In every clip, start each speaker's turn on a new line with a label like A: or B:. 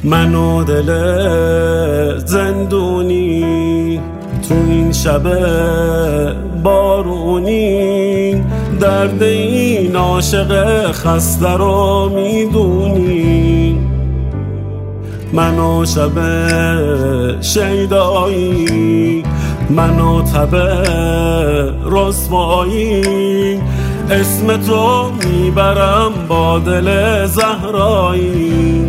A: من و دل زندونی تو این شب بارونی، درد این عاشق خسته رو میدونی. من و شب شیدایی، من و تب رسوایی، اسم تو میبرم با دل زهرایی.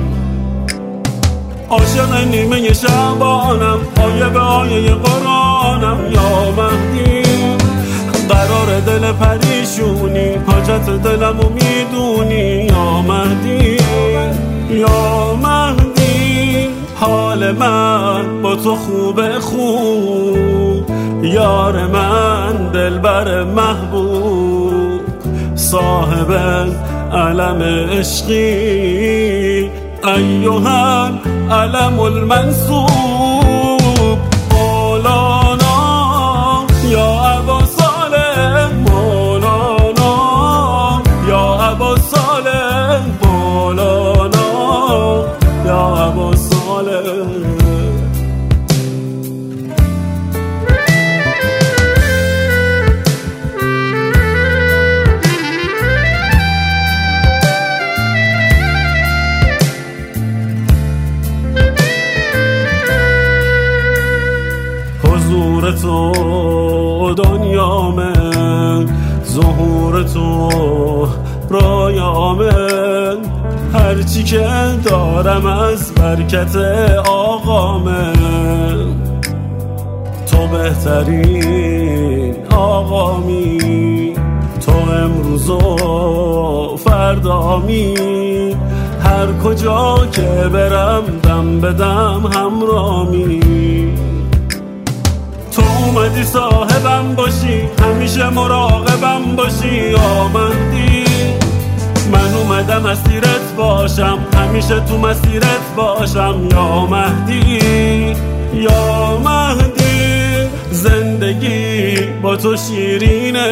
A: عاشق نیمه شبانم، آیه به آیه قرآنم، یا مهدی قرار دل پریشونی، حاجت دلمو میدونی. یا مهدی یا مهدی، حال من با تو خوبه خوب، یار من دلبر محبوب، صاحب علم عشقی، ایها العلم المنصوب. مولانا یا ابا صالح، مولانا یا ابا صالح، مولانا یا ابا صالح. حضور تو دنیامه، ظهور تو رایامه، هرچی که دارم از برکت آقامه. تو بهترین آقامی، تو امروز و فردامی، هر کجا که برم دم بدم همرامی. تو اومدی صاحبم باشی، همیشه مراقبم باشی. یا مهدی من اومدم اسیرت باشم، همیشه تو مسیرت باشم. یا مهدی یا مهدی، زندگی با تو شیرینه،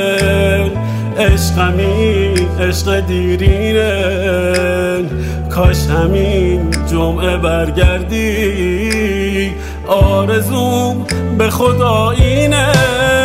A: عشقمی عشق دیرینه، کاش همین جمعه برگردی، آرزوم به خدا اینه.